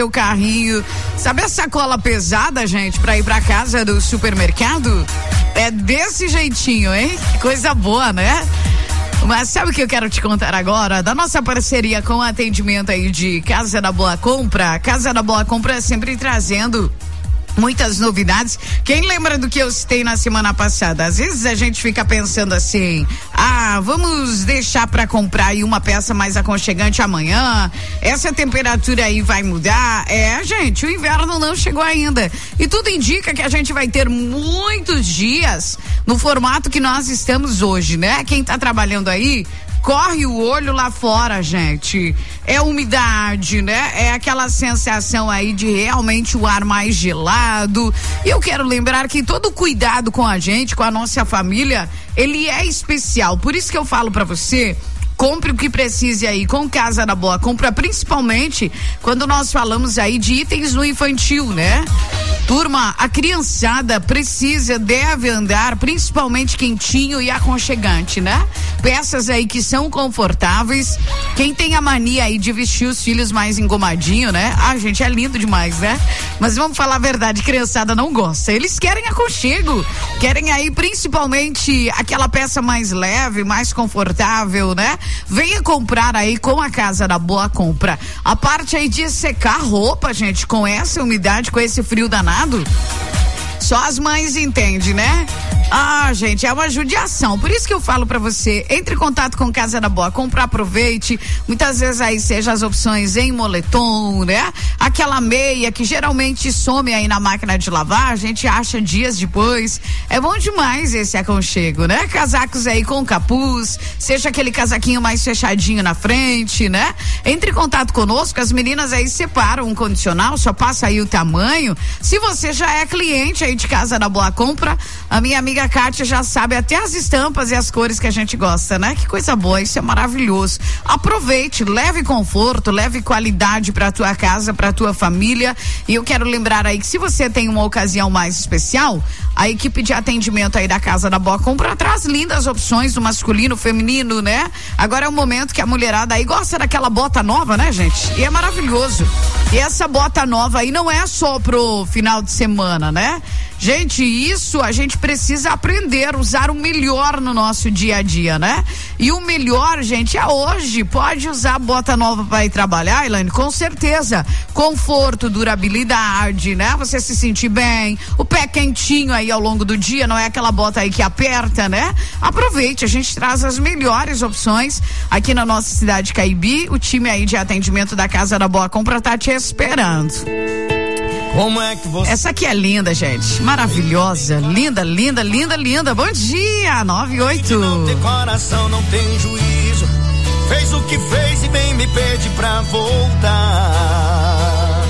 o carrinho. Sabe a sacola pesada, gente, pra ir pra casa do supermercado? É desse jeitinho, hein? Que coisa boa, né? Mas sabe o que eu quero te contar agora? Da nossa parceria com o atendimento aí de Casa da Boa Compra. Casa da Boa Compra sempre trazendo muitas novidades. Quem lembra do que eu citei na semana passada? Às vezes a gente fica pensando assim, vamos deixar para comprar aí uma peça mais aconchegante amanhã, essa temperatura aí vai mudar. Gente, o inverno não chegou ainda e tudo indica que a gente vai ter muitos dias no formato que nós estamos hoje, né? Quem tá trabalhando aí, corre o olho lá fora, gente. É umidade, né? É aquela sensação aí de realmente o ar mais gelado. E eu quero lembrar que todo cuidado com a gente, com a nossa família, ele é especial. Por isso que eu falo pra você, compre o que precise aí com Casa da Boa Compra, principalmente quando nós falamos aí de itens no infantil, né? Turma, a criançada deve andar principalmente quentinho e aconchegante, né? Peças aí que são confortáveis. Quem tem a mania aí de vestir os filhos mais engomadinho, né? Gente, é lindo demais, né? Mas vamos falar a verdade, criançada não gosta. Eles querem aconchego, querem aí principalmente aquela peça mais leve, mais confortável, né? Venha comprar aí com a Casa da Boa Compra. A parte aí de secar roupa, gente, com essa umidade, com esse frio danado, só as mães entendem, né? Gente, é uma judiação. Por isso que eu falo pra você, entre em contato com Casa da Boa Compra, aproveite. Muitas vezes aí seja as opções em moletom, né? Aquela meia que geralmente some aí na máquina de lavar, a gente acha dias depois. É bom demais esse aconchego, né? Casacos aí com capuz, seja aquele casaquinho mais fechadinho na frente, né? Entre em contato conosco, as meninas aí separam um condicional, só passa aí o tamanho. Se você já é cliente aí de Casa da Boa Compra, a minha amiga Kátia já sabe até as estampas e as cores que a gente gosta, né? Que coisa boa, isso é maravilhoso. Aproveite, leve conforto, leve qualidade pra tua casa, pra tua família. E eu quero lembrar aí que se você tem uma ocasião mais especial, a equipe de atendimento aí da Casa da Boa Compra traz lindas opções do masculino, feminino, né? Agora é o momento que a mulherada aí gosta daquela bota nova, né, gente? E é maravilhoso. E essa bota nova aí não é só pro final de semana, né? Gente, isso a gente precisa aprender a usar o melhor no nosso dia a dia, né? E o melhor, gente, é hoje. Pode usar bota nova para ir trabalhar, Elaine? Com certeza. Conforto, durabilidade, né? Você se sentir bem, o pé quentinho aí ao longo do dia, não é aquela bota aí que aperta, né? Aproveite, a gente traz as melhores opções aqui na nossa cidade de Caibi. O time aí de atendimento da Casa da Boa Compra tá te esperando. Como é que você... Essa aqui é linda, gente. Maravilhosa. Linda, linda, linda, linda. Bom dia, 98. Não tem coração, não tem juízo. Fez o que fez e vem me pede pra voltar.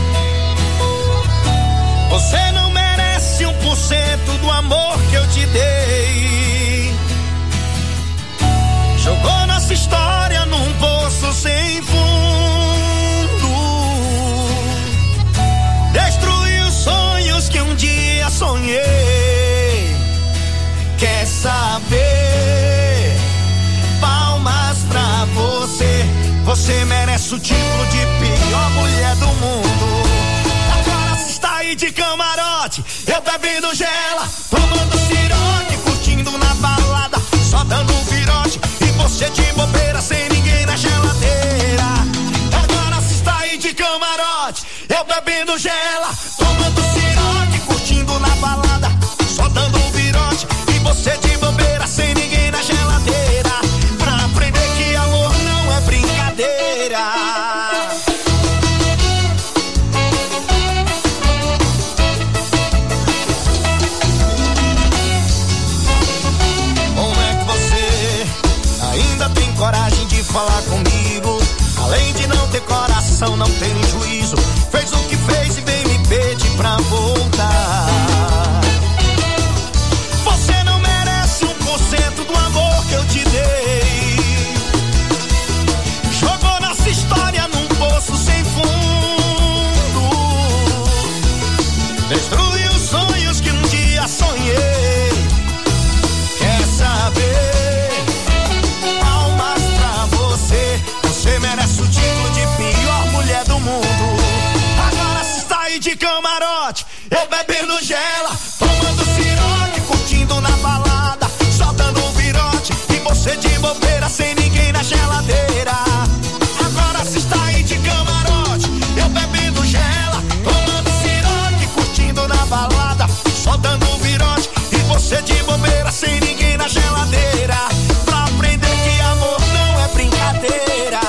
Você não merece 1% do amor que eu te dei. Jogou nossa história num poço sem fundo. Destruiu sonhos que um dia sonhei. Quer saber? Palmas pra você. Você merece o título de pior mulher do mundo. Agora você está aí de camarote, eu bebendo gela, tomando cirote, curtindo na balada, só dando um virote. E você de bobeira, sem ninguém na geladeira. Agora você está aí de camarote, eu bebendo gela, tomando cirote, curtindo na balada, só dando um virote. E você de bobeira, sem ninguém na geladeira, pra aprender que amor não é brincadeira. Como é que você ainda tem coragem de falar comigo? Além de não ter coração, não tem juízo. Fez o que fez e vem me pedir pra voltar. Você não merece de camarote, eu bebendo gela, tomando cirote, curtindo na balada, só dando um virote, e você de bobeira sem ninguém na geladeira. Agora se está aí de camarote, eu bebendo gela, tomando cirote, curtindo na balada, só dando um virote, e você de bobeira sem ninguém na geladeira. Pra aprender que amor não é brincadeira.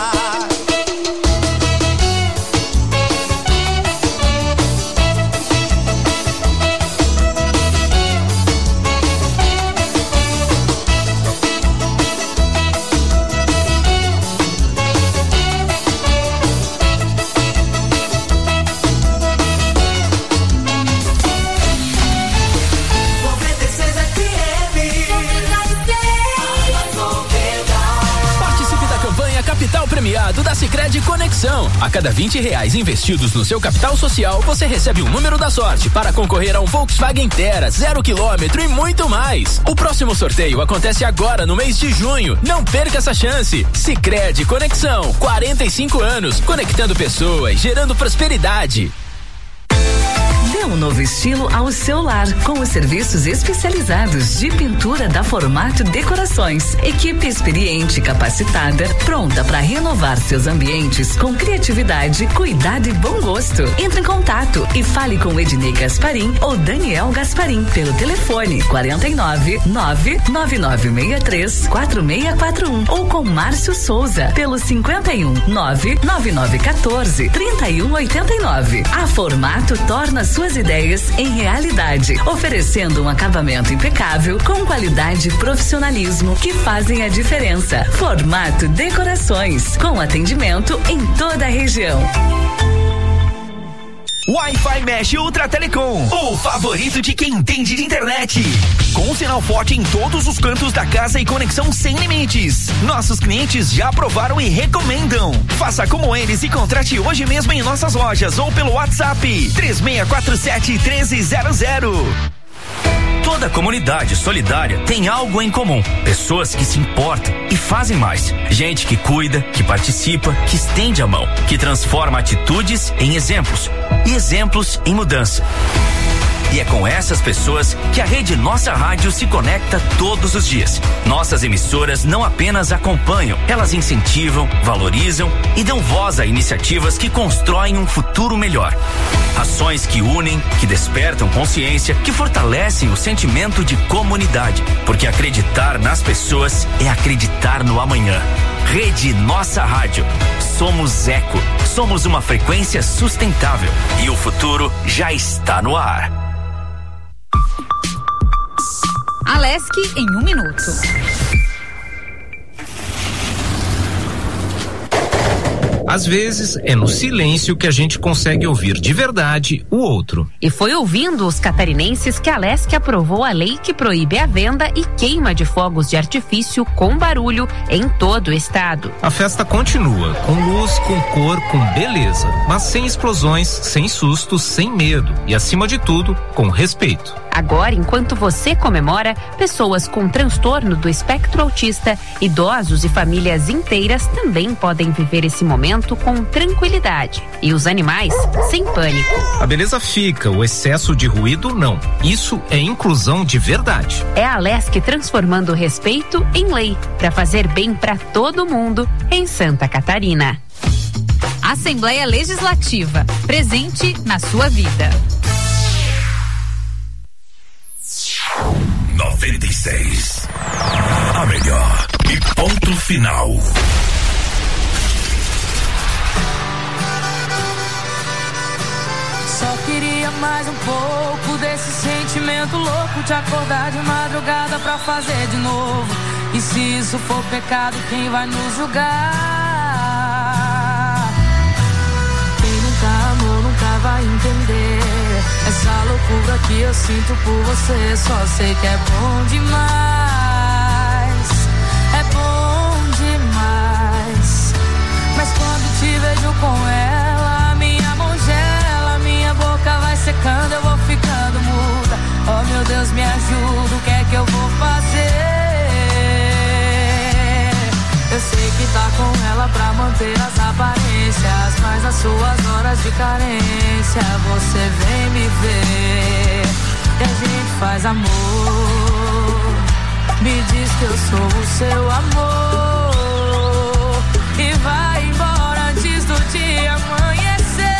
Capital Premiado da Sicredi Conexão. A cada R$20 investidos no seu capital social, você recebe um número da sorte para concorrer a um Volkswagen Terra 0 km e muito mais. O próximo sorteio acontece agora no mês de junho. Não perca essa chance. Sicredi Conexão, 45 anos, conectando pessoas, gerando prosperidade. Dê um novo estilo ao seu lar com os serviços especializados de pintura da Formato Decorações. Equipe experiente e capacitada, pronta para renovar seus ambientes com criatividade, cuidado e bom gosto. Entre em contato e fale com Ednei Gasparim ou Daniel Gasparim pelo telefone 49-99963-4641 ou com Márcio Souza pelo 51-99914-3189. A Formato torna suas ideias em realidade, oferecendo um acabamento impecável com qualidade e profissionalismo que fazem a diferença. Formato Decorações, com atendimento em toda a região. Wi-Fi Mesh Ultra Telecom, o favorito de quem entende de internet. Com um sinal forte em todos os cantos da casa e conexão sem limites. Nossos clientes já aprovaram e recomendam. Faça como eles e contrate hoje mesmo em nossas lojas ou pelo WhatsApp 3647-1300. Toda comunidade solidária tem algo em comum. Pessoas que se importam e fazem mais. Gente que cuida, que participa, que estende a mão, que transforma atitudes em exemplos e exemplos em mudança. E é com essas pessoas que a Rede Nossa Rádio se conecta todos os dias. Nossas emissoras não apenas acompanham, elas incentivam, valorizam e dão voz a iniciativas que constroem um futuro melhor. Ações que unem, que despertam consciência, que fortalecem o sentimento de comunidade. Porque acreditar nas pessoas é acreditar no amanhã. Rede Nossa Rádio. Somos eco. Somos uma frequência sustentável. E o futuro já está no ar. Alesc em 1 minuto. Às vezes, é no silêncio que a gente consegue ouvir de verdade o outro. E foi ouvindo os catarinenses que a Alesc aprovou a lei que proíbe a venda e queima de fogos de artifício com barulho em todo o estado. A festa continua, com luz, com cor, com beleza, mas sem explosões, sem sustos, sem medo e, acima de tudo, com respeito. Agora, enquanto você comemora, pessoas com transtorno do espectro autista, idosos e famílias inteiras também podem viver esse momento com tranquilidade. E os animais, sem pânico. A beleza fica, o excesso de ruído não. Isso é inclusão de verdade. É a Alesc transformando o respeito em lei, para fazer bem para todo mundo em Santa Catarina. Assembleia Legislativa, presente na sua vida. 96. A melhor e ponto final. Só queria mais um pouco desse sentimento louco de acordar de madrugada pra fazer de novo. E se isso for pecado, quem vai nos julgar? Quem nunca amou nunca vai entender essa loucura que eu sinto por você. Só sei que é bom demais, é bom demais. Mas quando te vejo com ela, minha mão gela, minha boca vai secando, eu vou ficando muda. Oh meu Deus, me ajuda, o que é que eu vou fazer? Eu sei que tá com ela pra manter as aparências, mas nas suas horas de carência você vem me ver e a gente faz amor. Me diz que eu sou o seu amor e vai embora antes do dia amanhecer.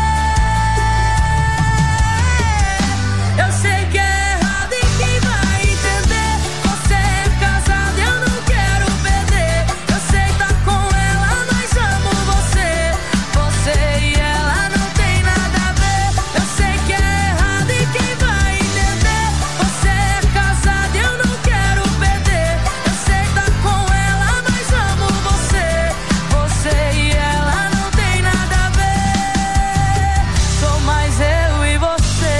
Eu sei que é errado e quem vai entender? Você é casado e eu não quero perder. Eu sei tá com ela, mas amo você. Você e ela não tem nada a ver. Eu sei que é errado e quem vai entender? Você é casado e eu não quero perder. Eu sei tá com ela, mas amo você. Você e ela não tem nada a ver. Sou mais eu e você.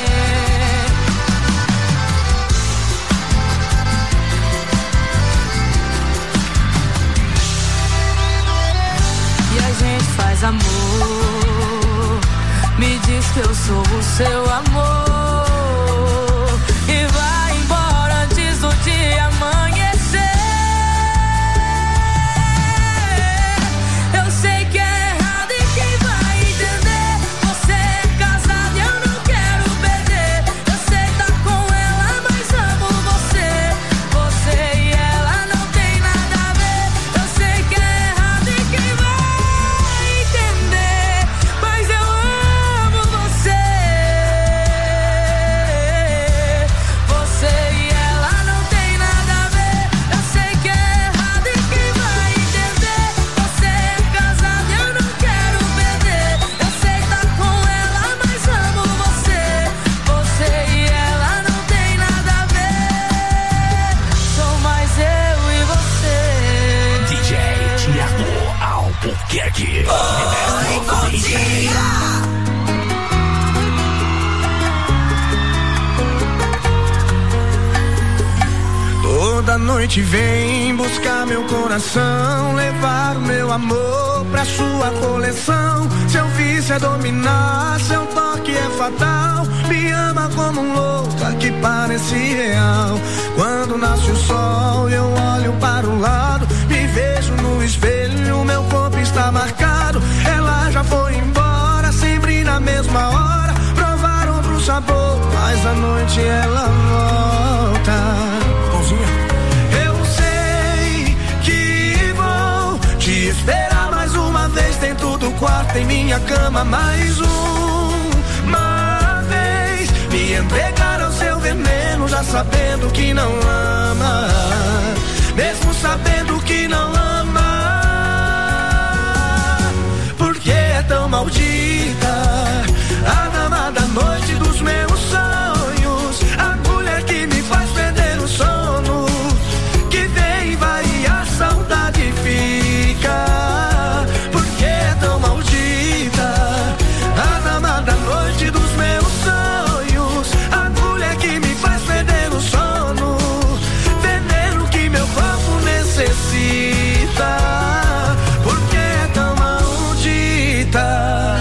E a gente faz amor. Me diz que eu sou o seu amor e vai embora antes do dia amanhecer. Eu sei que é errado e quem vai entender? Você é casado e eu não quero perder. Eu sei tá com ela, mas amo você. Você e ela não tem nada a ver. Eu sei que é errado e quem vai entender? Mas eu amo você. Você e ela não tem nada a ver. Eu sei que é errado e quem vai entender? Você é casado e eu não quero perder. Eu sei tá com ela, mas amo você. Você e ela não tem nada a ver. Sou mais eu e você. DJ Thiago Albuquerque. Toda noite vem buscar meu coração, levar o meu amor pra sua coleção. Seu vício é dominar, seu toque é fatal. Me ama como um louca que parece real. Quando nasce o sol eu olho para o lado, me vejo no espelho, meu corpo está marcado. Ela já foi embora, sempre na mesma hora. Provar outro sabor, mas à noite ela volta. Eu sei que vou te esperar mais uma vez dentro do quarto, em minha cama mais uma vez. Me entregar ao seu veneno, já sabendo que não ama, mesmo sabendo que não ama. Porque é tão maldita a dama da noite dos meus sonhos, a mulher que me faz perder o sono, que vem e vai e a saudade fica. Porque é tão maldita a dama da noite dos meus sonhos, a mulher que me faz perder o sono, veneno que meu corpo necessita. Porque é tão maldita.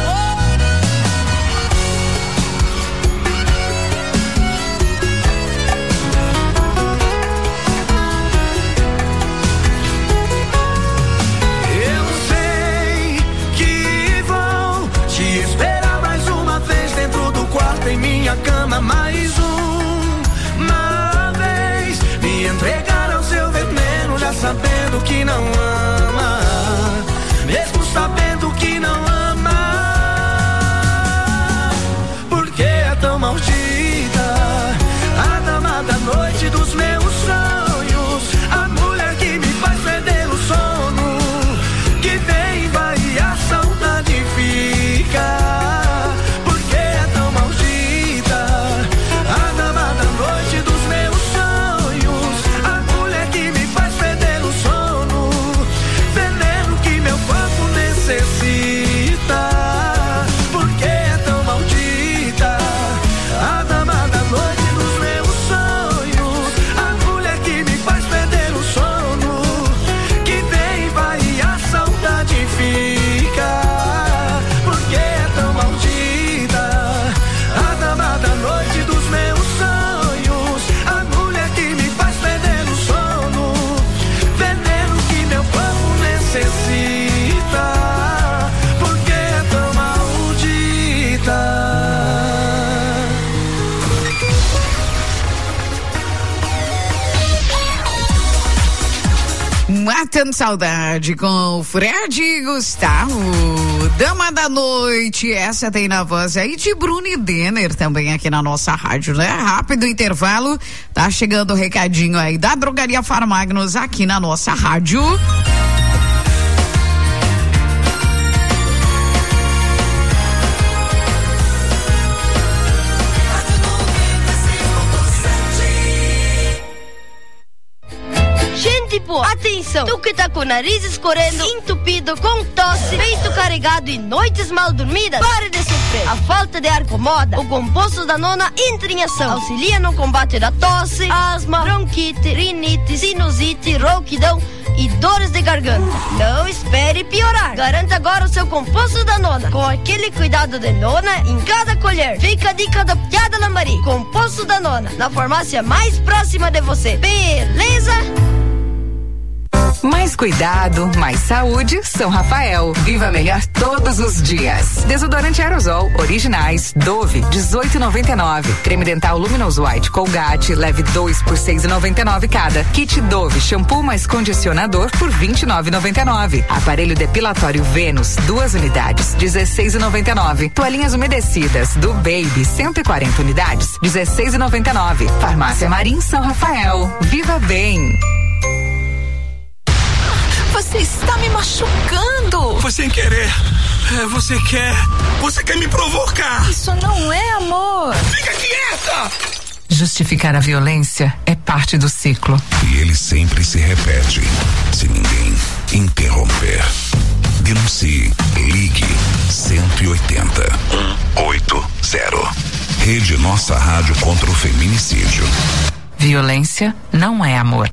Eu sei que vou te esperar mais uma vez dentro do quarto, em minha cama mais uma vez. Me entregar ao seu veneno, já sabendo que não ama, mesmo sabendo que não ama. Porque é tão maldita a dama da noite dos meus sonhos, a mulher que me faz perder o sono, que vem e vai e a saudade fica. Porque é tão maldita a dama da noite dos meus sonhos, a mulher que me faz perder o sono, Matando Saudade com o Fred e Gustavo. Dama da Noite, essa tem na voz aí de Bruno Denner também aqui na nossa rádio, né? Rápido intervalo, tá chegando o recadinho aí da Drogaria Farmagnos aqui na nossa rádio. Atenção, tu que tá com o nariz escorrendo, entupido, com tosse, peito carregado e noites mal dormidas, pare de sofrer. A falta de ar incomoda, o composto da Nona entra em ação. Auxilia no combate da tosse, asma, bronquite, rinite, sinusite, rouquidão e dores de garganta. Não espere piorar. Garanta agora o seu composto da Nona, com aquele cuidado de Nona em cada colher. Fica a dica da piada Lambari. Composto da Nona, na farmácia mais próxima de você. Beleza? Mais cuidado, mais saúde, São Rafael. Viva melhor todos os dias. Desodorante aerosol, originais, Dove, 18,99. Creme dental Luminous White Colgate, leve 2 por 6,99 cada. Kit Dove, shampoo mais condicionador por 29,99. Aparelho depilatório Vênus, 2 unidades, 16,99. Toalhinhas umedecidas do Baby, 140 unidades, 16,99. Farmácia Marim São Rafael. Viva bem. Você está me machucando. Foi sem querer. Você quer me provocar. Isso não é amor. Fica quieta. Justificar a violência é parte do ciclo. E ele sempre se repete, se ninguém interromper. Denuncie. Ligue 180 180. Rede Nossa Rádio contra o Feminicídio. Violência não é amor.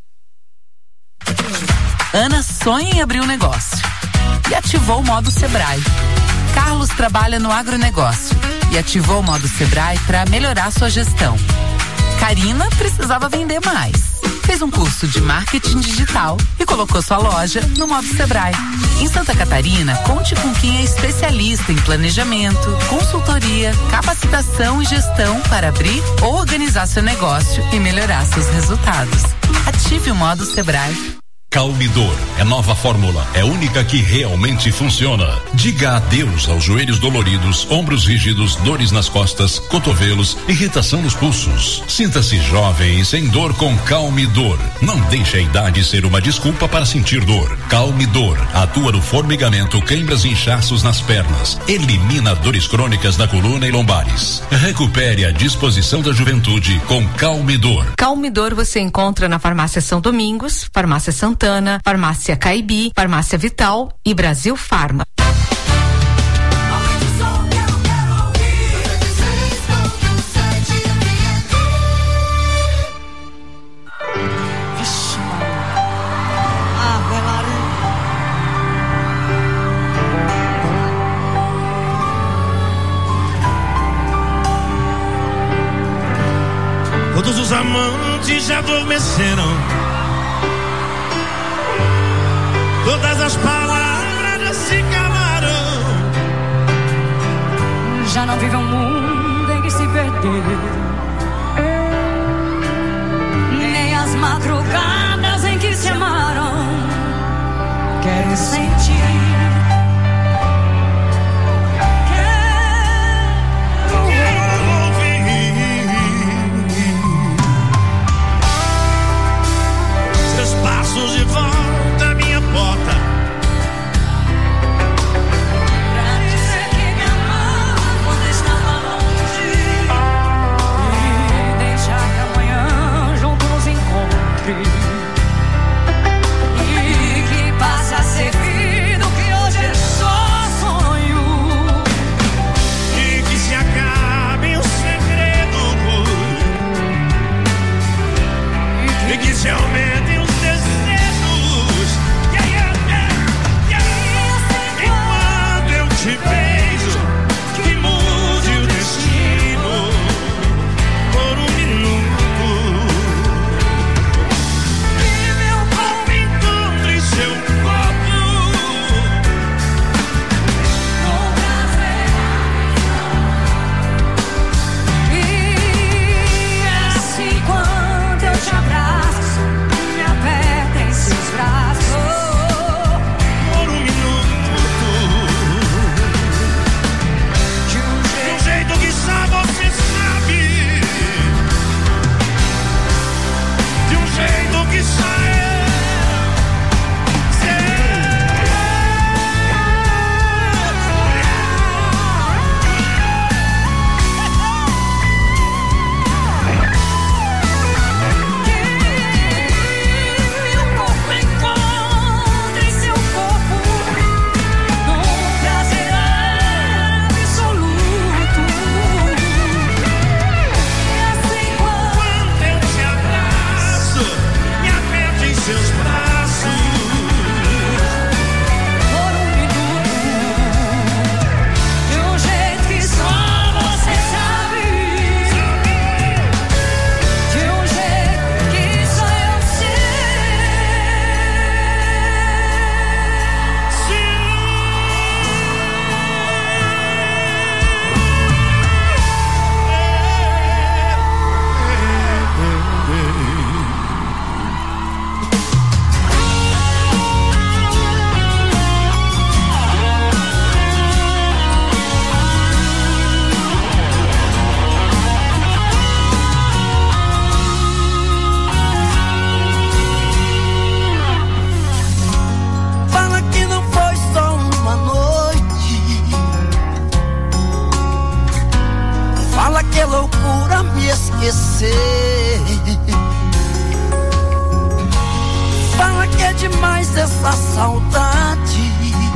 Ana sonha em abrir um negócio e ativou o modo Sebrae. Carlos trabalha no agronegócio e ativou o modo Sebrae para melhorar sua gestão. Karina precisava vender mais. Fez um curso de marketing digital e colocou sua loja no modo Sebrae. Em Santa Catarina, conte com quem é especialista em planejamento, consultoria, capacitação e gestão para abrir ou organizar seu negócio e melhorar seus resultados. Ative o modo Sebrae. Calmidor é nova fórmula, é única que realmente funciona. Diga adeus aos joelhos doloridos, ombros rígidos, dores nas costas, cotovelos, irritação nos pulsos. Sinta-se jovem e sem dor com Calmidor. Não deixe a idade ser uma desculpa para sentir dor. Calmidor atua no formigamento, câimbras e inchaços nas pernas. Elimina dores crônicas na coluna e lombares. Recupere a disposição da juventude com Calmidor. Calmidor você encontra na Farmácia São Domingos, Farmácia Santana, Farmácia Caibi, Farmácia Vital e Brasil Farma. Todos os amantes já adormeceram. Todas as palavras já se calaram. Já não vive um mundo em que se perder, nem as madrugadas em que se amaram. Querem sentir, quero ouvir seus passos de volta. Pra dizer que me amava quando estava longe e deixar que amanhã junto nos encontre e que passe a ser vida que loucura me esquecer. Fala que é demais essa saudade.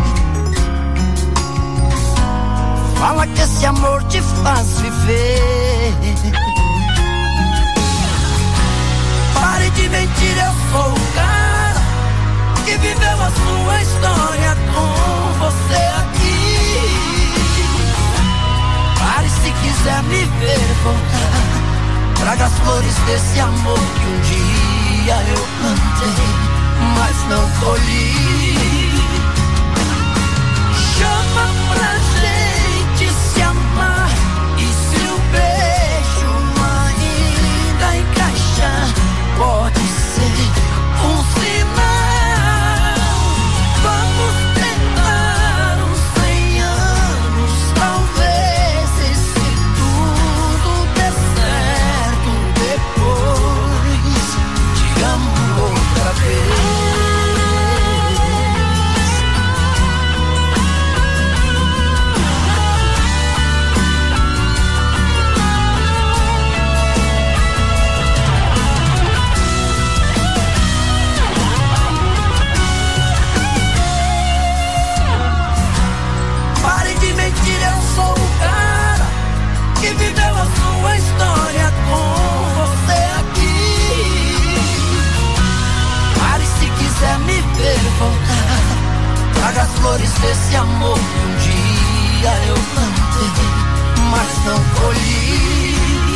Fala que esse amor te faz viver. Pare de mentir, eu sou o cara que viveu a sua história com você aqui. Pare se quiser me ver voltar. Traga as flores desse amor que um dia eu plantei, mas não colhi. Chama pra gente se amar. E se o beijo ainda encaixar, pode ser um sinal. Vamos tentar uns 100 anos, talvez, e se tudo der certo, depois te amo outra vez. Eu sou o cara que viveu a sua história com você aqui. Pare se quiser me ver voltar. Traga as flores desse amor que um dia eu plantei, mas não colhi.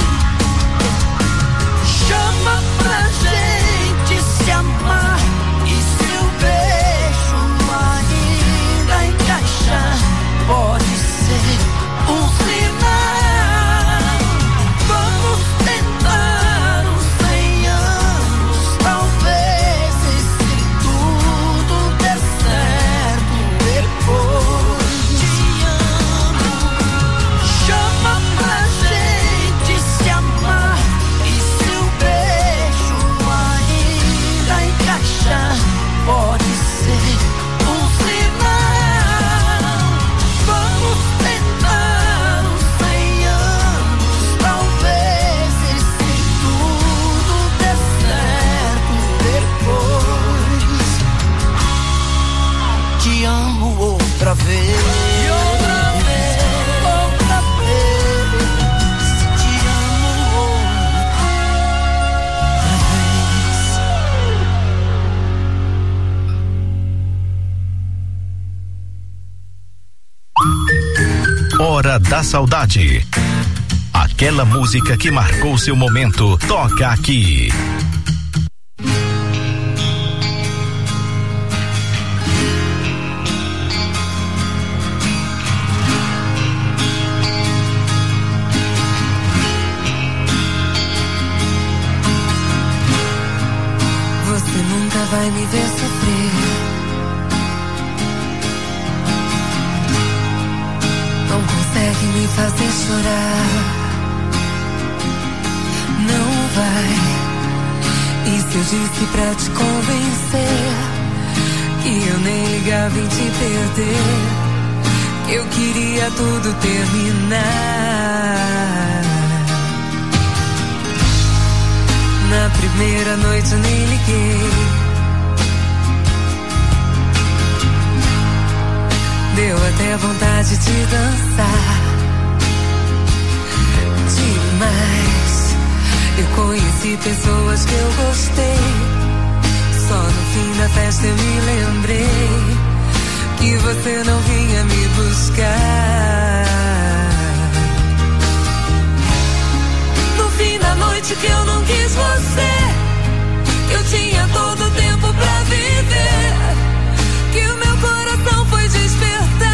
Chama pra gente se amar. E se o beijo ainda encaixar, pode ser um sinal. Vamos tentar uns 100 anos, talvez, e se tudo der certo, depois te amo. Chama pra gente se amar. E se o beijo ainda encaixar, pode ser um sinal. Vamos tentar uns 100 anos, talvez, e se tudo der certo, depois te amo outra vez. E outra vez, outra vez, te amo outra vez. Hora da Saudade. Aquela música que marcou seu momento, toca aqui. Você nunca vai me ver sofrer. Não consegue me fazer chorar. Não vai. E se eu disse pra te convencer que eu nem ligava em te perder, que eu queria tudo terminar? Na primeira noite eu nem liguei. Deu até vontade de dançar. Demais. Eu conheci pessoas que eu gostei. Só no fim da festa eu me lembrei que você não vinha me buscar. No fim da noite que eu não quis você, eu tinha todo o tempo pra viver, que o meu coração foi despertar.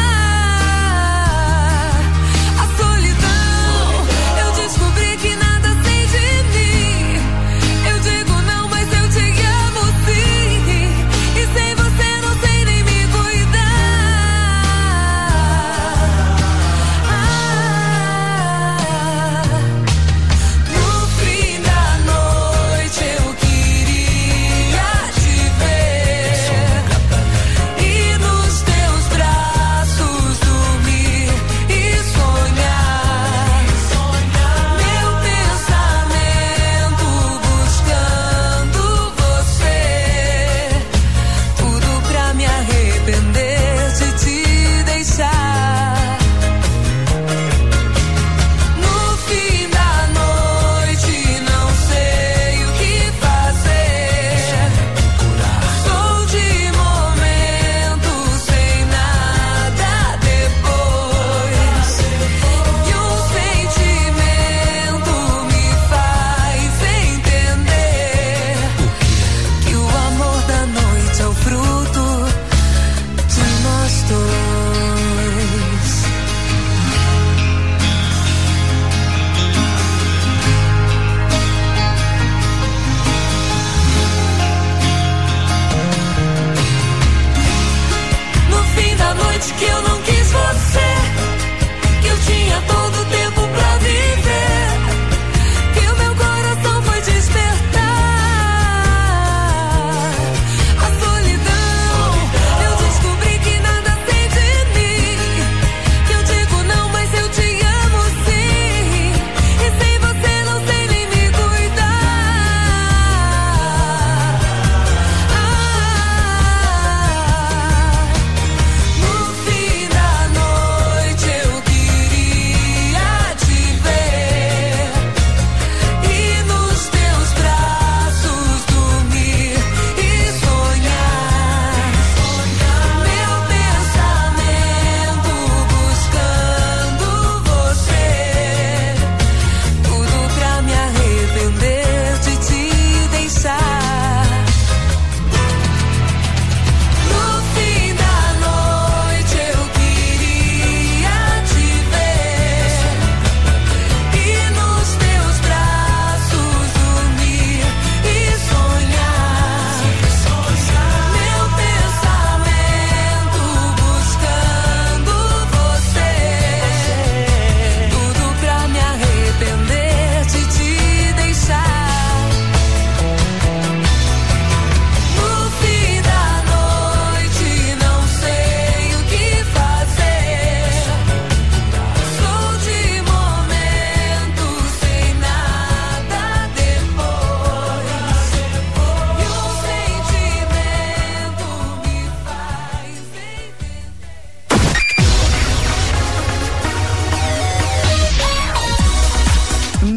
A solidão, eu descobri que nada sei de mim. Eu digo não, mas eu te amo sim. E sem você não sei nem me cuidar. No fim da noite eu queria te ver.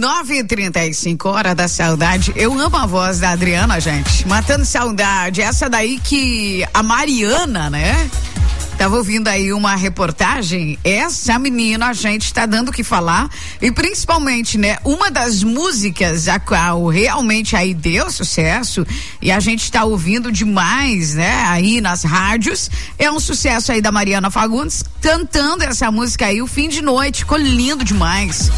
9h35, hora da saudade. Eu amo a voz da Adriana, gente. Matando saudade. Essa daí que a Mariana, né? Tava ouvindo aí uma reportagem. Essa menina, a gente tá dando o que falar. E principalmente, né? Uma das músicas a qual realmente aí deu sucesso e a gente tá ouvindo demais, né? Aí nas rádios. É um sucesso aí da Mariana Fagundes cantando essa música aí, O Fim de Noite. Ficou lindo demais.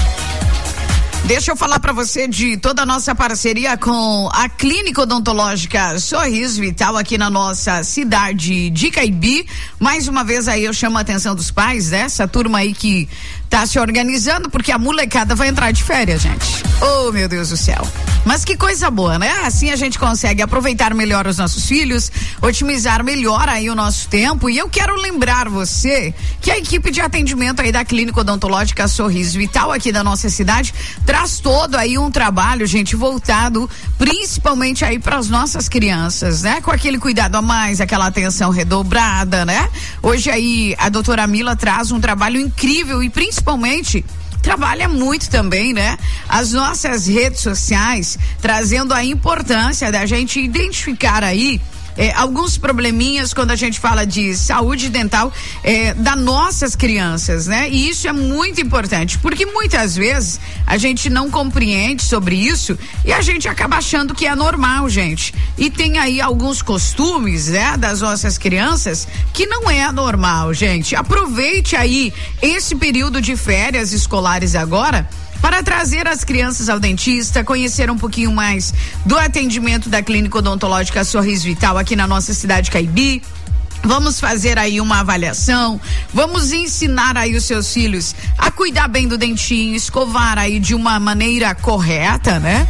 Deixa eu falar pra você de toda a nossa parceria com a Clínica Odontológica Sorriso Vital aqui na nossa cidade de Caibi. Mais uma vez aí eu chamo a atenção dos pais, né? Essa turma aí que tá se organizando porque a molecada vai entrar de férias, gente. Oh, meu Deus do céu. Mas que coisa boa, né? Assim a gente consegue aproveitar melhor os nossos filhos, otimizar melhor aí o nosso tempo. E eu quero lembrar você que a equipe de atendimento aí da Clínica Odontológica Sorriso Vital aqui da nossa cidade traz todo aí um trabalho, gente, voltado principalmente aí para as nossas crianças, né? Com aquele cuidado a mais, aquela atenção redobrada, né? Hoje aí a doutora Mila traz um trabalho incrível e principalmente trabalha muito também, né? As nossas redes sociais, trazendo a importância da gente identificar aí alguns probleminhas quando a gente fala de saúde dental das nossas crianças, né? E isso é muito importante, porque muitas vezes a gente não compreende sobre isso e a gente acaba achando que é normal, gente. E tem aí alguns costumes, né, das nossas crianças que não é normal, gente. Aproveite aí esse período de férias escolares agora para trazer as crianças ao dentista, conhecer um pouquinho mais do atendimento da Clínica Odontológica Sorriso Vital aqui na nossa cidade de Caibi. Vamos fazer aí uma avaliação, vamos ensinar aí os seus filhos a cuidar bem do dentinho, escovar aí de uma maneira correta, né?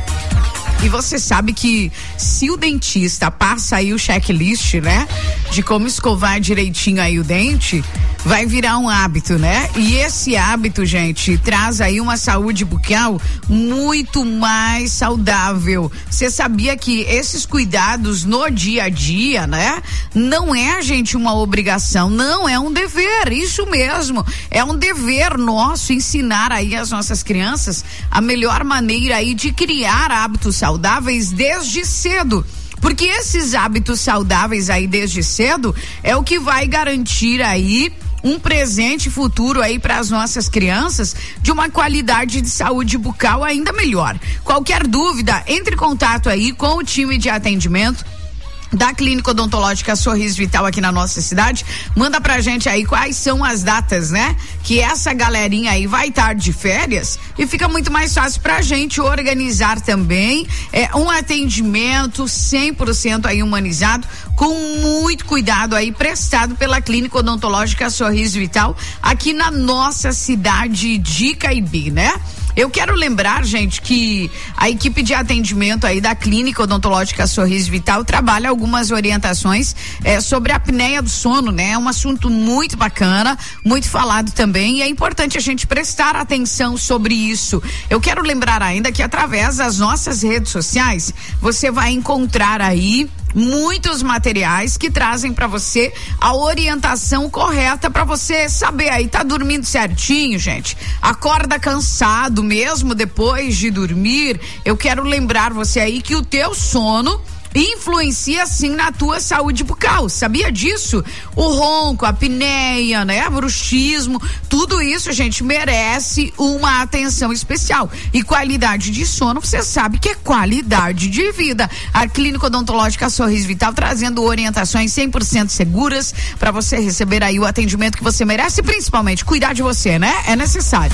E você sabe que se o dentista passa aí o checklist, né? De como escovar direitinho aí o dente, vai virar um hábito, né? E esse hábito, gente, traz aí uma saúde bucal muito mais saudável. Você sabia que esses cuidados no dia a dia, né? Não é, gente, uma obrigação, não, é um dever, isso mesmo. É um dever nosso ensinar aí as nossas crianças a melhor maneira aí de criar hábitos saudáveis desde cedo. Porque esses hábitos saudáveis aí desde cedo é o que vai garantir aí um presente futuro aí para as nossas crianças de uma qualidade de saúde bucal ainda melhor. Qualquer dúvida, entre em contato aí com o time de atendimento da Clínica Odontológica Sorriso Vital aqui na nossa cidade. Manda pra gente aí quais são as datas, né? Que essa galerinha aí vai estar de férias e fica muito mais fácil pra gente organizar também um atendimento 100% aí humanizado, com muito cuidado aí prestado pela Clínica Odontológica Sorriso Vital aqui na nossa cidade de Caibi, né? Eu quero lembrar, gente, que a equipe de atendimento aí da Clínica Odontológica Sorriso Vital trabalha algumas orientações sobre a apneia do sono, né? É um assunto muito bacana, muito falado também, e é importante a gente prestar atenção sobre isso. Eu quero lembrar ainda que através das nossas redes sociais, você vai encontrar aí muitos materiais que trazem para você a orientação correta para você saber aí, tá dormindo certinho, gente? Acorda cansado mesmo depois de dormir? Eu quero lembrar você aí que o teu sono influencia sim na tua saúde bucal, sabia disso? O ronco, a apneia, né? Bruxismo, tudo isso, gente, merece uma atenção especial. E qualidade de sono, você sabe que é qualidade de vida. A Clínica Odontológica Sorriso Vital trazendo orientações 100% seguras para você receber aí o atendimento que você merece e principalmente cuidar de você, né? É necessário.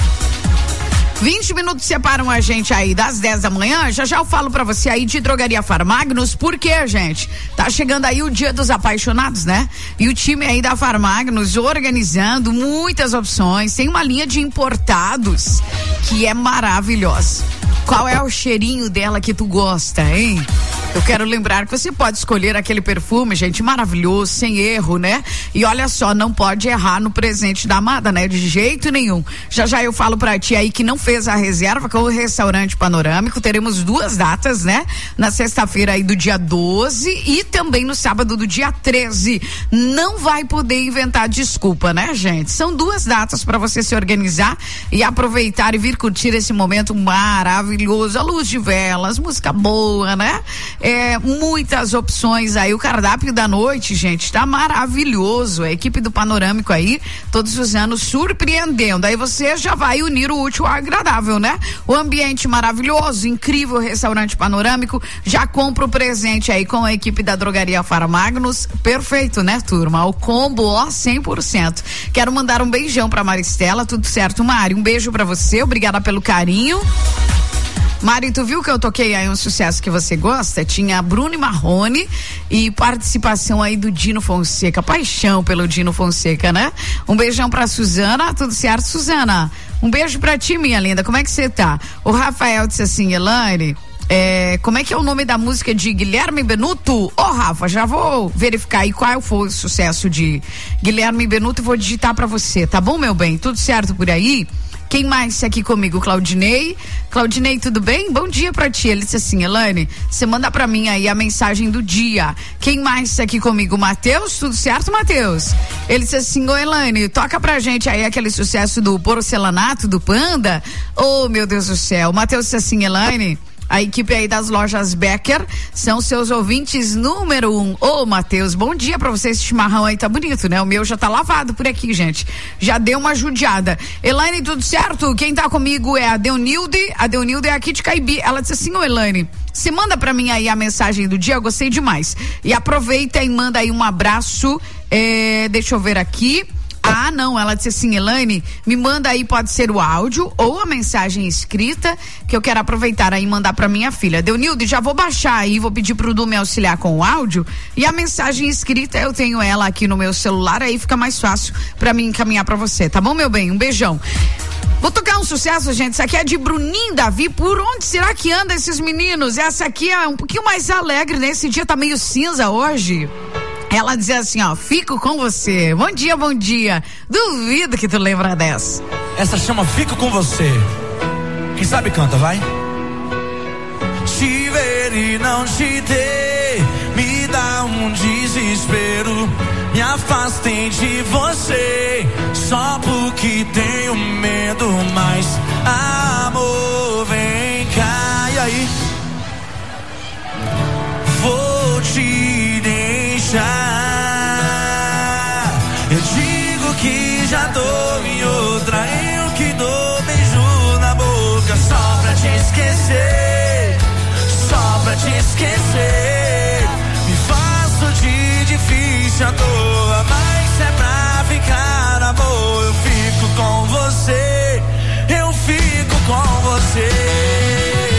20 minutos separam a gente aí das 10 da manhã. Já eu falo pra você aí de Drogaria Farmagnos. Por quê, gente? Tá chegando aí o Dia dos Apaixonados, né? E o time aí da Farmagnos organizando muitas opções. Tem uma linha de importados que é maravilhosa. Qual é o cheirinho dela que tu gosta, hein? Eu quero lembrar que você pode escolher aquele perfume, gente, maravilhoso, sem erro, né? E olha só, não pode errar no presente da amada, né? De jeito nenhum. Já eu falo pra ti aí que não fez a reserva com o Restaurante Panorâmico. Teremos 2 datas, né? Na sexta-feira aí do dia 12 e também no sábado do dia 13. Não vai poder inventar desculpa, né, gente? São 2 datas pra você se organizar e aproveitar e vir curtir esse momento maravilhoso. A luz de velas, música boa, né? Muitas opções aí. O cardápio da noite, gente, tá maravilhoso. A equipe do Panorâmico aí, todos os anos surpreendendo. Aí você já vai unir o útil ao agradável, né? O ambiente maravilhoso, incrível restaurante Panorâmico. Já compra o presente aí com a equipe da Drogaria Farmagnus. Perfeito, né, turma? O combo, ó, 100%. Quero mandar um beijão pra Maristela, tudo certo, Mari? Um beijo pra você, obrigada pelo carinho. Mari, tu viu que eu toquei aí um sucesso que você gosta? Tinha Bruno e Marrone e participação aí do Dino Fonseca, paixão pelo Dino Fonseca, né? Um beijão pra Suzana, tudo certo, Suzana? Um beijo pra ti, minha linda, como é que você tá? O Rafael disse assim, Elaine, como é que é o nome da música de Guilherme Benuto? Rafa, já vou verificar aí qual foi o sucesso de Guilherme Benuto e vou digitar pra você, tá bom, meu bem? Tudo certo por aí? Quem mais aqui comigo? Claudinei. Claudinei, tudo bem? Bom dia pra ti. Ele disse assim, Elaine, você manda pra mim aí a mensagem do dia. Quem mais aqui comigo? Matheus, tudo certo, Matheus? Ele disse assim, ô Elaine, toca pra gente aí aquele sucesso do porcelanato do Panda. Oh, meu Deus do céu. Matheus disse assim, Elaine, a equipe aí das lojas Becker são seus ouvintes número 1. Ô, Matheus, bom dia pra você. Esse chimarrão aí tá bonito, né? O meu já tá lavado por aqui, gente. Já deu uma judiada. Elaine, tudo certo? Quem tá comigo é a Deunilde. A Deunilde é aqui de Caibi. Ela disse assim, ô Elaine, você manda pra mim aí a mensagem do dia, eu gostei demais. E aproveita e manda aí um abraço. Deixa eu ver aqui. Não, ela disse assim, Elaine, me manda aí, pode ser o áudio ou a mensagem escrita, que eu quero aproveitar aí e mandar pra minha filha. Deunilde, já vou baixar aí, vou pedir pro Du me auxiliar com o áudio e a mensagem escrita eu tenho ela aqui no meu celular, aí fica mais fácil pra mim encaminhar pra você, tá bom, meu bem? Um beijão. Vou tocar um sucesso, gente, isso aqui é de Bruninho Davi. Por onde será que andam esses meninos? Essa aqui é um pouquinho mais alegre, né? Esse dia tá meio cinza hoje. Ela dizia assim, ó, fico com você. Bom dia, bom dia. Duvido que tu lembra dessa. Essa chama Fico com Você. Quem sabe canta, vai. Te ver e não te ter me dá um desespero. Me afastem de você só porque tenho medo. Mas amor, vem cá. E aí? Vou te deixar. Eu digo que já tô em outra, eu que dou beijo na boca só pra te esquecer, só pra te esquecer. Me faço de difícil à toa, mas é pra ficar, amor. Eu fico com você, eu fico com você.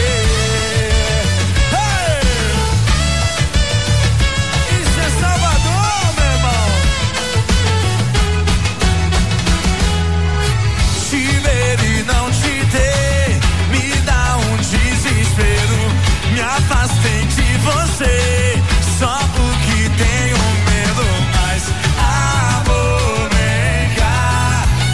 Afastei de você só porque tenho medo. Mas amor, vem cá.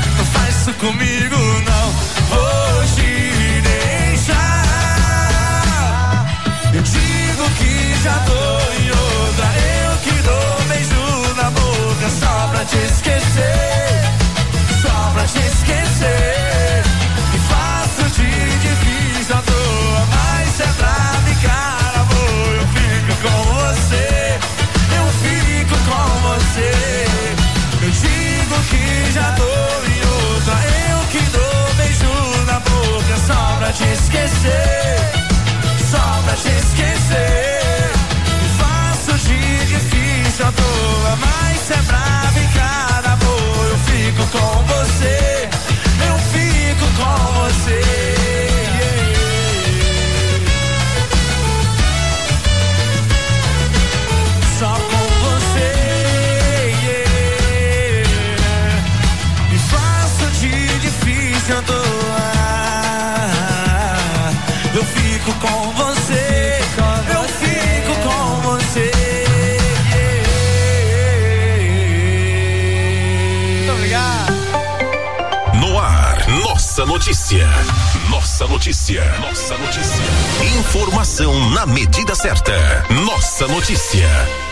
Notícia. Nossa notícia. Nossa notícia. Informação na medida certa. Nossa notícia.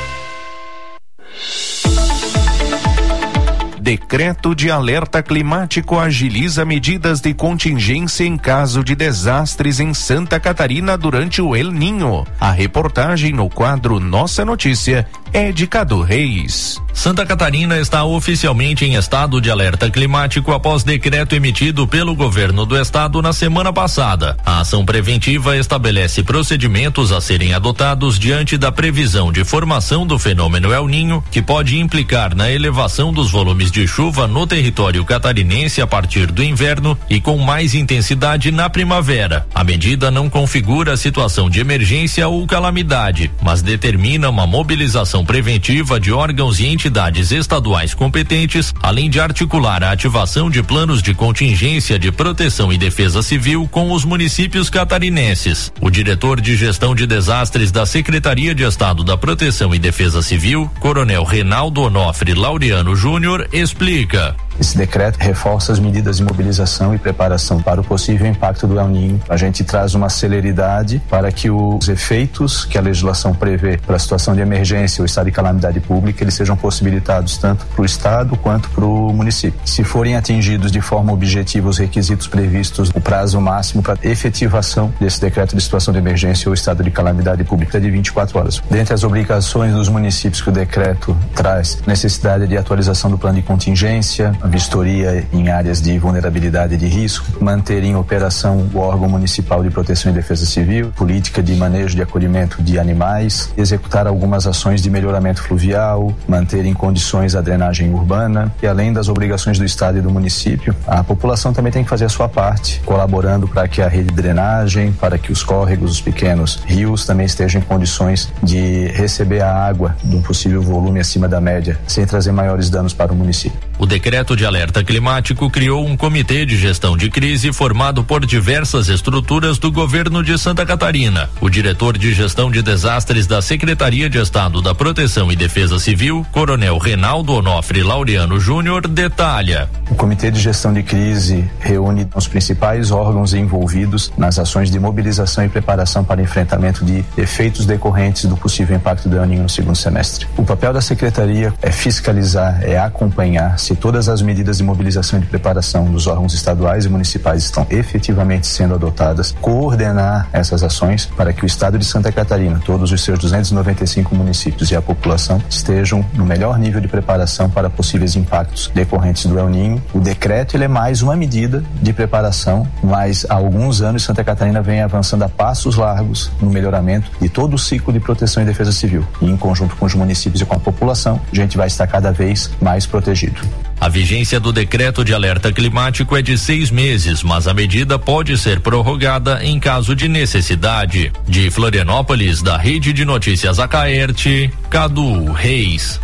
Decreto de alerta climático agiliza medidas de contingência em caso de desastres em Santa Catarina durante o El Ninho. A reportagem no quadro Nossa Notícia é de Cadu Reis. Santa Catarina está oficialmente em estado de alerta climático após decreto emitido pelo governo do estado na semana passada. A ação preventiva estabelece procedimentos a serem adotados diante da previsão de formação do fenômeno El Ninho, que pode implicar na elevação dos volumes de chuva no território catarinense a partir do inverno e com mais intensidade na primavera. A medida não configura situação de emergência ou calamidade, mas determina uma mobilização preventiva de órgãos e entidades estaduais competentes, além de articular a ativação de planos de contingência de proteção e defesa civil com os municípios catarinenses. O diretor de gestão de desastres da Secretaria de Estado da Proteção e Defesa Civil, Coronel Reinaldo Onofre Laureano Júnior, explica. Esse decreto reforça as medidas de mobilização e preparação para o possível impacto do El Ninho. A gente traz uma celeridade para que os efeitos que a legislação prevê para a situação de emergência ou estado de calamidade pública, eles sejam possibilitados tanto para o estado quanto para o município. Se forem atingidos de forma objetiva os requisitos previstos, o prazo máximo para efetivação desse decreto de situação de emergência ou estado de calamidade pública é de 24 horas. Dentre as obrigações dos municípios que o decreto traz, necessidade de atualização do plano de contingência, vistoria em áreas de vulnerabilidade e de risco, manter em operação o órgão municipal de proteção e defesa civil, política de manejo de acolhimento de animais, executar algumas ações de melhoramento fluvial, manter em condições a drenagem urbana e além das obrigações do estado e do município, a população também tem que fazer a sua parte, colaborando para que a rede de drenagem, para que os córregos, os pequenos rios também estejam em condições de receber a água de um possível volume acima da média, sem trazer maiores danos para o município. O decreto de alerta climático criou um comitê de gestão de crise formado por diversas estruturas do governo de Santa Catarina. O diretor de gestão de desastres da Secretaria de Estado da Proteção e Defesa Civil, Coronel Reinaldo Onofre Laureano Júnior, detalha. O comitê de gestão de crise reúne os principais órgãos envolvidos nas ações de mobilização e preparação para enfrentamento de efeitos decorrentes do possível impacto do El Ninho no segundo semestre. O papel da Secretaria é fiscalizar, é acompanhar se todas as medidas de mobilização e de preparação dos órgãos estaduais e municipais estão efetivamente sendo adotadas, coordenar essas ações para que o estado de Santa Catarina, todos os seus 295 municípios e a população estejam no melhor nível de preparação para possíveis impactos decorrentes do El Ninho. O decreto ele é mais uma medida de preparação, mas há alguns anos Santa Catarina vem avançando a passos largos no melhoramento de todo o ciclo de proteção e defesa civil. E em conjunto com os municípios e com a população, a gente vai estar cada vez mais protegido. A vigência do decreto de alerta climático é de 6 meses, mas a medida pode ser prorrogada em caso de necessidade. De Florianópolis, da Rede de Notícias Acaerte, Cadu Reis.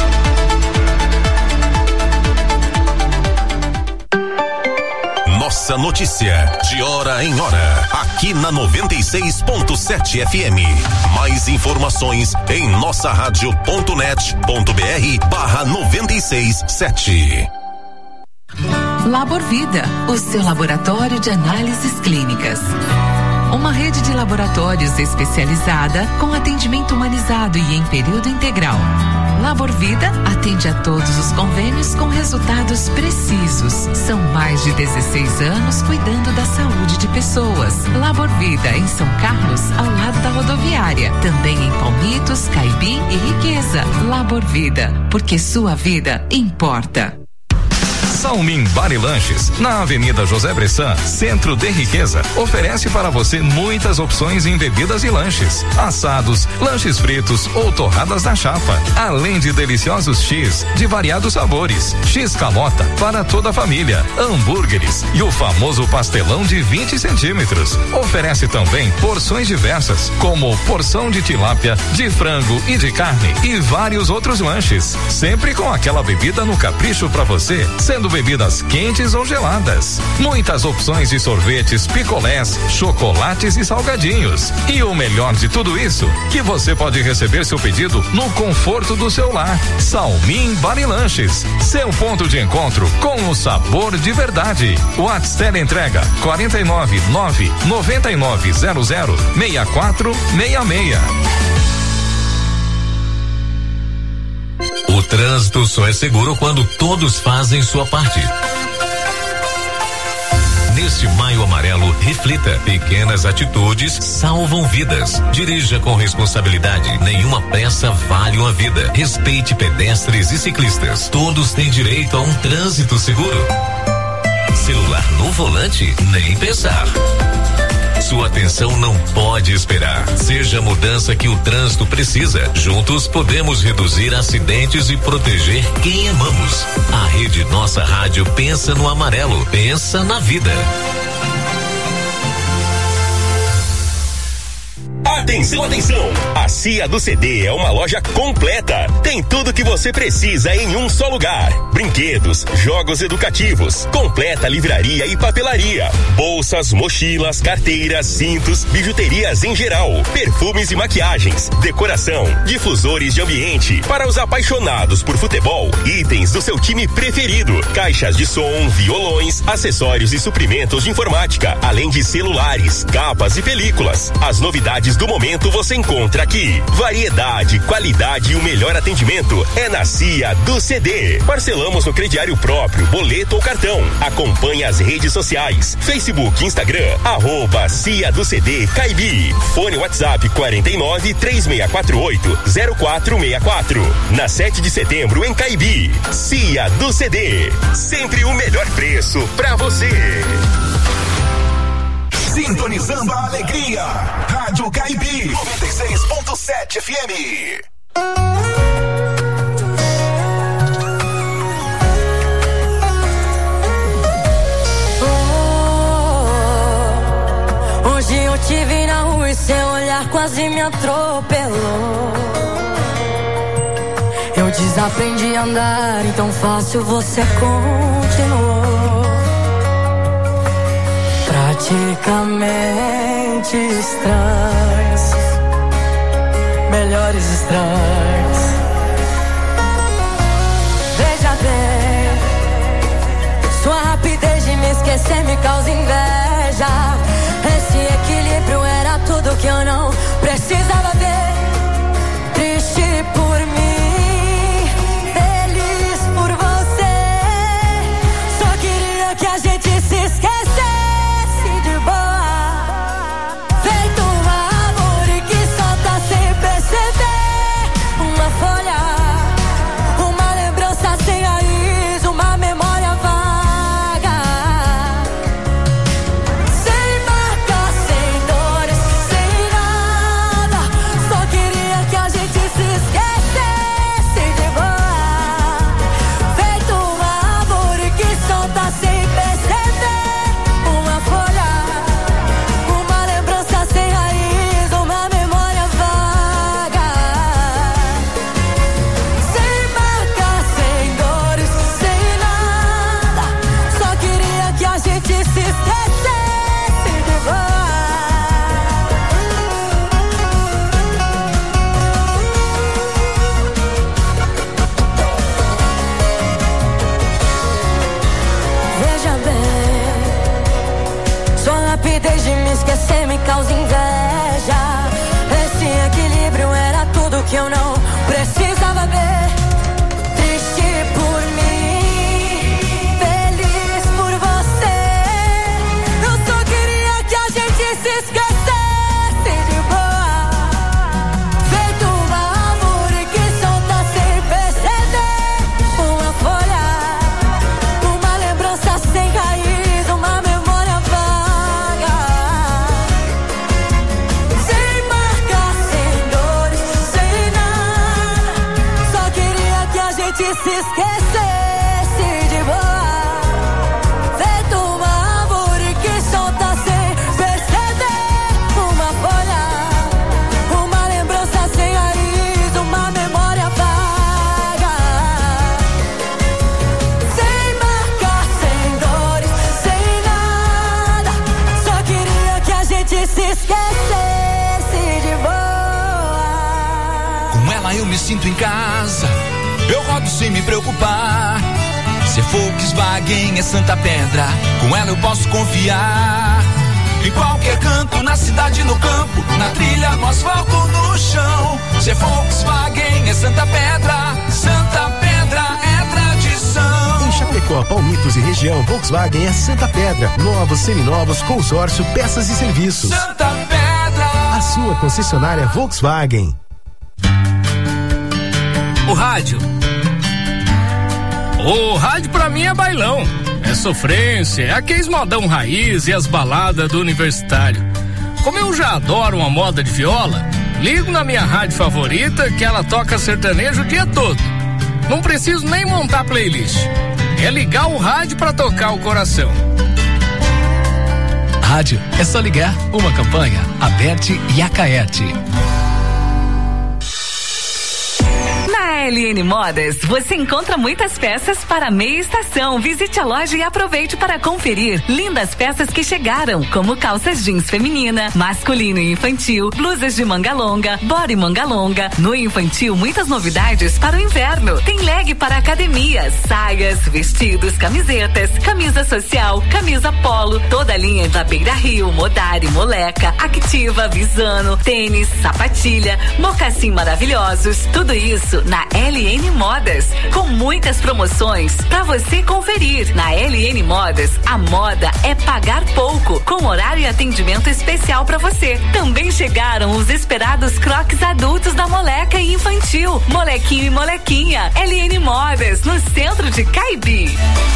Nossa notícia, de hora em hora, aqui na 96.7 FM. Mais informações em nossaradio.net.br/967. Labor Vida, o seu laboratório de análises clínicas. Uma rede de laboratórios especializada com atendimento humanizado e em período integral. Labor Vida atende a todos os convênios com resultados precisos. São mais de 16 anos cuidando da saúde de pessoas. Labor Vida em São Carlos, ao lado da rodoviária. Também em Palmitos, Caibi e Riqueza. Labor Vida, porque sua vida importa. Salmin Bar e Lanches, na Avenida José Bressan, Centro de Riqueza, oferece para você muitas opções em bebidas e lanches, assados, lanches fritos ou torradas na chapa, além de deliciosos X de variados sabores, X calota para toda a família, hambúrgueres e o famoso pastelão de 20 centímetros. Oferece também porções diversas, como porção de tilápia, de frango e de carne e vários outros lanches, sempre com aquela bebida no capricho para você, sendo oferecendo bebidas quentes ou geladas. Muitas opções de sorvetes, picolés, chocolates e salgadinhos. E o melhor de tudo isso, que você pode receber seu pedido no conforto do seu lar. Salmin Bar e Lanches, seu ponto de encontro com o sabor de verdade. WhatsApp entrega 499-9900-6466. O trânsito só é seguro quando todos fazem sua parte. Neste Maio Amarelo, reflita. Pequenas atitudes salvam vidas. Dirija com responsabilidade. Nenhuma pressa vale uma vida. Respeite pedestres e ciclistas. Todos têm direito a um trânsito seguro. Celular no volante? Nem pensar. Sua atenção não pode esperar. Seja a mudança que o trânsito precisa. Juntos podemos reduzir acidentes e proteger quem amamos. A Rede Nossa Rádio pensa no amarelo, pensa na vida. Atenção, atenção! A Cia do CD é uma loja completa. Tem tudo que você precisa em um só lugar. Brinquedos, jogos educativos, completa livraria e papelaria, bolsas, mochilas, carteiras, cintos, bijuterias em geral, perfumes e maquiagens, decoração, difusores de ambiente para os apaixonados por futebol, itens do seu time preferido, caixas de som, violões, acessórios e suprimentos de informática, além de celulares, capas e películas. As novidades do momento você encontra aqui. Variedade, qualidade e o melhor atendimento é na Cia do CD. Parcelamos no crediário próprio, boleto ou cartão. Acompanhe as redes sociais, Facebook, Instagram, @Cia do CD Caibi. Fone WhatsApp 49-3648-0464. Na 7 de setembro em Caibi. Cia do CD. Sempre o melhor preço pra você. Sintonizando a alegria. Rádio Caibi 96.7 FM. Hoje eu te vi na rua e seu olhar quase me atropelou. Eu desaprendi a andar, então fácil você continuou. Praticamente estranhos, melhores estranhos. Veja bem, sua rapidez de me esquecer me causa inveja. Esse equilíbrio era tudo que eu não precisava ver. Triste por mim, feliz por você. Só queria que a gente se esquecesse. Esquecer me causa inveja. Esse equilíbrio era tudo que eu não precisava ver. Triste por mim, feliz por você. Eu só queria que a gente se esquecesse de boa. Feito uma árvore que solta sem perceber. Uma folha, uma lembrança sem raiz, uma memória vaga. Sem marca, sem dores, sem nada. Só queria se esquecesse de boa. Com ela eu me sinto em casa, eu rodo sem me preocupar. Se Volkswagen é Santa Pedra, com ela eu posso confiar. Em qualquer canto, na cidade, no campo, na trilha, no asfalto, no chão. Se Volkswagen é Santa Pedra é tradição. Em Chapecó, Palmitos e região, Volkswagen é Santa Pedra. Novos, seminovos, consórcio, peças e serviços. Santa Pedra. A sua concessionária Volkswagen. O rádio pra mim é bailão, é sofrência, é aqueles modão raiz e as baladas do universitário. Como eu já adoro uma moda de viola, ligo na minha rádio favorita que ela toca sertanejo o dia todo. Não preciso nem montar playlist, é ligar o rádio pra tocar o coração. Rádio é só ligar. Uma campanha, Aberte e Acaerte. Na LN Modas, você encontra muitas peças para meia estação. Visite a loja e aproveite para conferir lindas peças que chegaram, como calças jeans feminina, masculino e infantil, blusas de manga longa, body manga longa. No infantil, muitas novidades para o inverno. Tem leg para academia, saias, vestidos, camisetas, camisa social, camisa polo, toda a linha da Beira Rio, Modari, Moleca, Activa, Visano, tênis, sapatilha, mocassim maravilhosos. Tudo isso na LN Modas, com muitas promoções para você conferir. Na LN Modas, a moda é pagar pouco, com horário e atendimento especial para você. Também chegaram os esperados crocs adultos da Moleca e infantil, Molequinho e Molequinha. LN Modas, no centro de Caibi.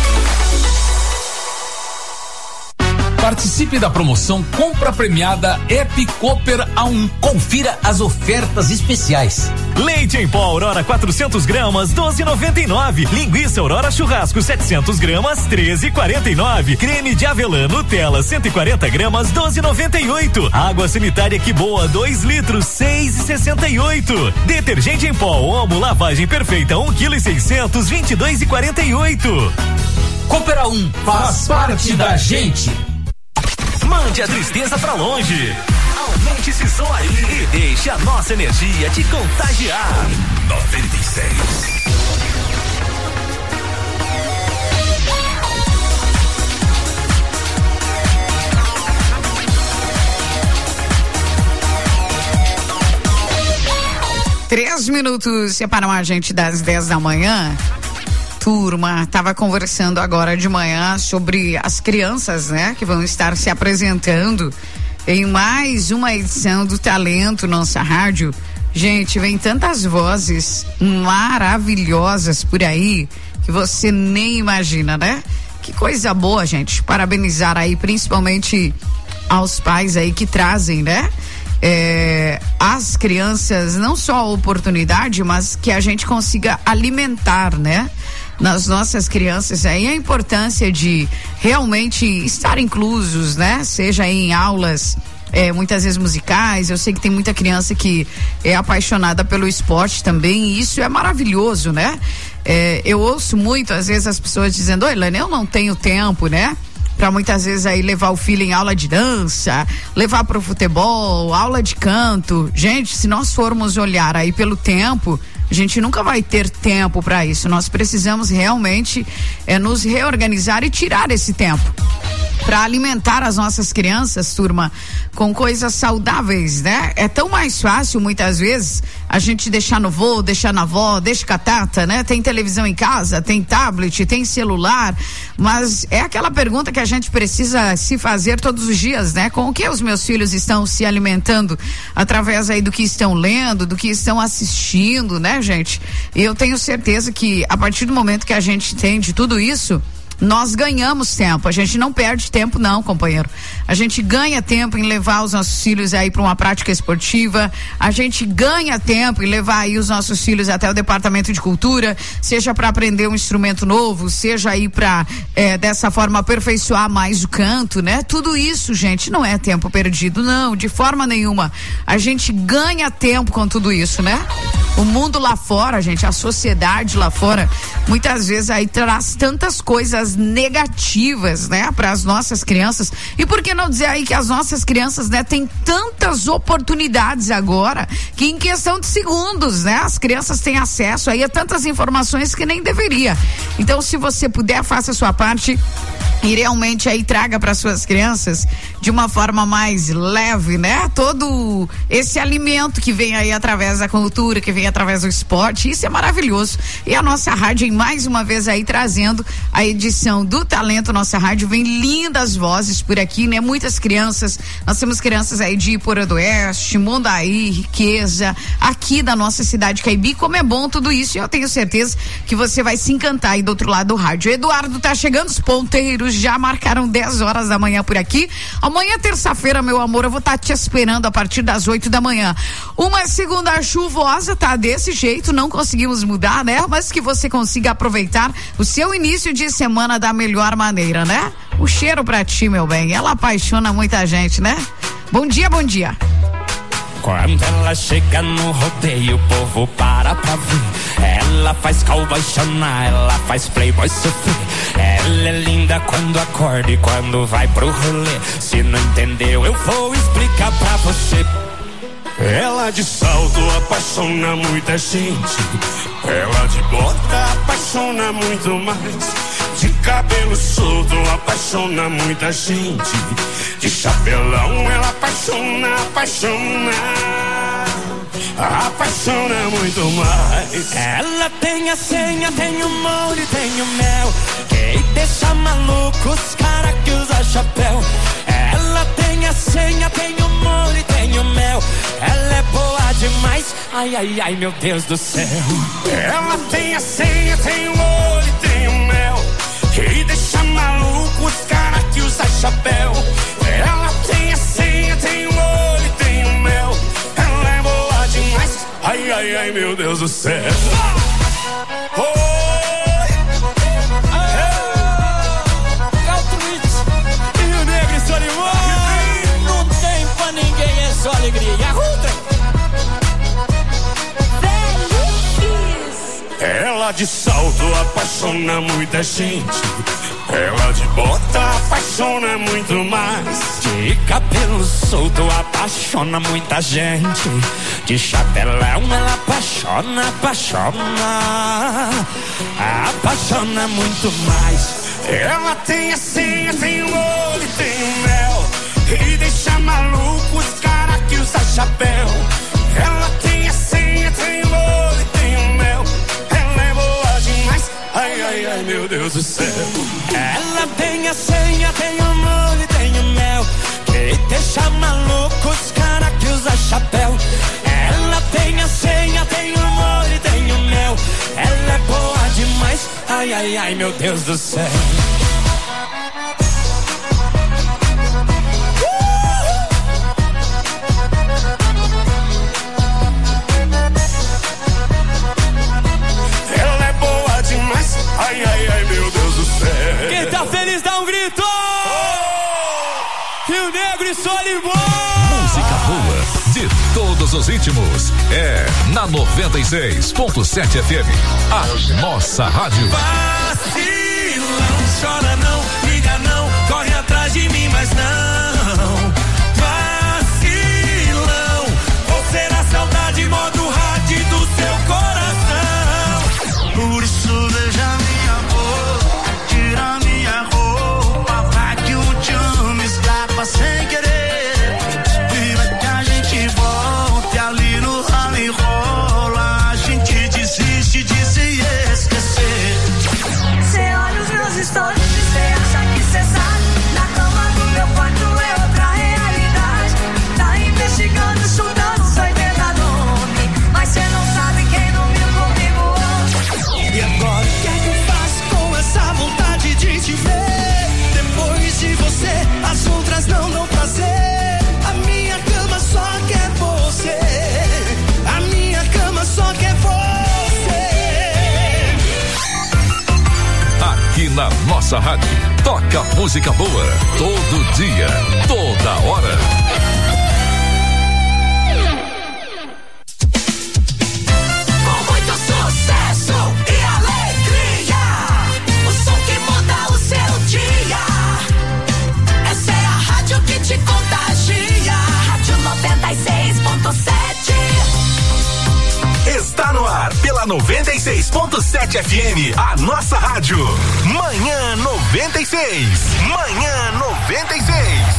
Participe da promoção Compra Premiada Ep Cooper A1. Confira as ofertas especiais. Leite em pó Aurora 400 gramas, 12,99. Linguiça Aurora Churrasco 700 gramas, 13,49. Creme de avelã Nutella 140 gramas, 12,98. Água sanitária Que Boa 2 litros, 6,68. Detergente em pó Omo Lavagem Perfeita 1,6 kg, 22,48. Cooper A1, faz parte da gente. Mande a tristeza pra longe. Aumente esse som aí e deixe a nossa energia te contagiar. 96. Três minutos separam a gente das 10 da manhã. Turma, estava conversando agora de manhã sobre as crianças, né? Que vão estar se apresentando em mais uma edição do Talento Nossa Rádio. Gente, vem tantas vozes maravilhosas por aí que você nem imagina, né? Que coisa boa, gente. Parabenizar aí, principalmente aos pais aí que trazem, né? As crianças, não só a oportunidade, mas que a gente consiga alimentar, né? Nas nossas crianças aí a importância de realmente estar inclusos, né? Seja em aulas, muitas vezes musicais. Eu sei que tem muita criança que é apaixonada pelo esporte também, e isso é maravilhoso, né? Eu ouço muito, às vezes, as pessoas dizendo: oi, Lana, eu não tenho tempo, né? Pra muitas vezes aí levar o filho em aula de dança, levar pro futebol, aula de canto. Gente, se nós formos olhar aí pelo tempo, a gente nunca vai ter tempo para isso. Nós precisamos realmente nos reorganizar e tirar esse tempo para alimentar as nossas crianças, turma, com coisas saudáveis, né? É tão mais fácil, muitas vezes, a gente deixar no vô, deixar na avó, deixa com a tata, né? Tem televisão em casa, tem tablet, tem celular, mas é aquela pergunta que a gente precisa se fazer todos os dias, né? Com o que os meus filhos estão se alimentando através aí do que estão lendo, do que estão assistindo, né, gente? E eu tenho certeza que a partir do momento que a gente entende tudo isso, nós ganhamos tempo. A gente não perde tempo não, companheiro. A gente ganha tempo em levar os nossos filhos aí para uma prática esportiva. A gente ganha tempo em levar aí os nossos filhos até o departamento de cultura, seja para aprender um instrumento novo, seja aí para dessa forma aperfeiçoar mais o canto, né? Tudo isso, gente, não é tempo perdido, não, de forma nenhuma. A gente ganha tempo com tudo isso, né? O mundo lá fora, gente, a sociedade lá fora, muitas vezes aí traz tantas coisas coisas negativas, né, para as nossas crianças. E por que não dizer aí que as nossas crianças, né, têm tantas oportunidades agora que em questão de segundos, né, as crianças têm acesso aí a tantas informações que nem deveria. Então, se você puder, faça a sua parte e realmente aí traga para suas crianças de uma forma mais leve, né? Todo esse alimento que vem aí através da cultura, que vem através do esporte, isso é maravilhoso. E a nossa rádio, mais uma vez aí trazendo a edição do Talento, nossa rádio vem lindas vozes por aqui, né? Muitas crianças, nós temos crianças aí de Iporã do Oeste, Mondaí, Riqueza, aqui da nossa cidade Caibi, como é bom tudo isso, e eu tenho certeza que você vai se encantar aí do outro lado do rádio. Eduardo, tá chegando, os ponteiros já marcaram 10 horas da manhã por aqui. Amanhã, terça-feira, meu amor, eu vou estar te esperando a partir das 8 da manhã. Uma segunda chuvosa, tá desse jeito, não conseguimos mudar, né? Mas que você consiga aproveitar o seu início de semana da melhor maneira, né? O cheiro pra ti, meu bem, ela apaixona muita gente, né? Bom dia, bom dia. Quando ela chega no rodeio, o povo para pra ver. Ela faz cowboy chorar, ela faz playboy sofrer. Ela é linda quando acorda e quando vai pro rolê. Se não entendeu, eu vou explicar pra você. Ela de salto apaixona muita gente. Ela de bota apaixona muito mais. De cabelo solto apaixona muita gente. De chapelão ela apaixona, apaixona muito mais. Ela tem a senha, tem o molho e tem o mel, que deixa maluco os caras que usa chapéu. Ela tem a senha, tem o molho e tem o mel. Ela é boa demais, ai, ai, ai, meu Deus do céu. Ela tem a senha, tem o molho e tem o mel, que deixa maluco os caras que usa chapéu. Ela tem a senha, tem o molho e tem o mel. Ela é boa demais, ai, ai, ai, meu Deus do céu. Rio Negro e Solimões, não tem pra ninguém, é só alegria. Ela de salto apaixona muita gente. Ela de bota apaixona muito mais. De cabelo solto apaixona muita gente. De chapelão ela apaixona, apaixona muito mais. Ela tem a senha, tem o olho, tem o mel, e deixa maluco os caras que usa chapéu. Ela tem a senha, tem o olho e tem o mel. Ela é boa demais, ai, ai, ai, meu Deus do céu. Ela tem a senha, tem o molho e tem o mel, que deixa maluco os caras que usa chapéu. Ela tem a senha, tem o molho e tem o mel. Ela é boa demais, ai, ai, ai, meu Deus do céu. Ela é boa demais, ai, ai, ai, meu Deus do céu. Quem tá feliz dá um grito! Rio Negro e Solimões! Música boa de todos os ritmos é na 96.7 FM, a nossa rádio. Vacilão, chora não, liga não, corre atrás de mim, mas não. Vacilão, ou será saudade, modo rádio do seu coração. Por isso beija minha boca, tira minha roupa, vai que o te amo escapa sem querer. E vai que a gente volte ali no ralo e rola, a gente desiste de se esquecer. Cê olha os meus stories e cê acha que cê sabe. Na cama do meu quarto é outra realidade. Tá investigando, chutando, sai dentro nome, mas cê não sabe quem dormiu comigo ontem. E agora o que é que eu faço com essa vontade de te ver? Depois de você, as outras não dão prazer. A minha cama só quer você. A minha cama só quer você. Aqui na nossa rádio, toca música boa, todo dia, toda hora. Com muito sucesso e alegria, o som que muda o seu pela 96.7 FM, a nossa rádio. Manhã 96. Manhã 96.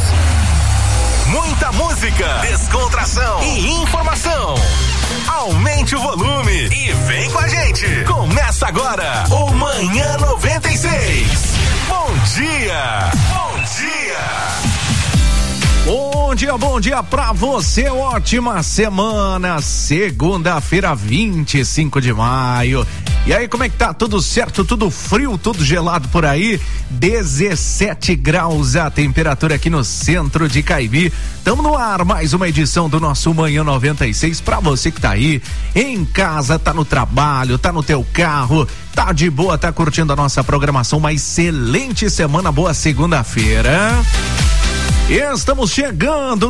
Muita música, descontração e informação. Aumente o volume e vem com a gente. Começa agora o Manhã 96. Bom dia. Bom dia. Bom dia pra você, ótima semana, segunda-feira, 25 de maio. E aí, como é que tá? Tudo certo? Tudo frio, tudo gelado por aí? 17 graus a temperatura aqui no centro de Caibi. Tamo no ar, mais uma edição do nosso Manhã 96 pra você que tá aí em casa, tá no trabalho, tá no teu carro, tá de boa, tá curtindo a nossa programação. Uma excelente semana, boa segunda-feira. Estamos chegando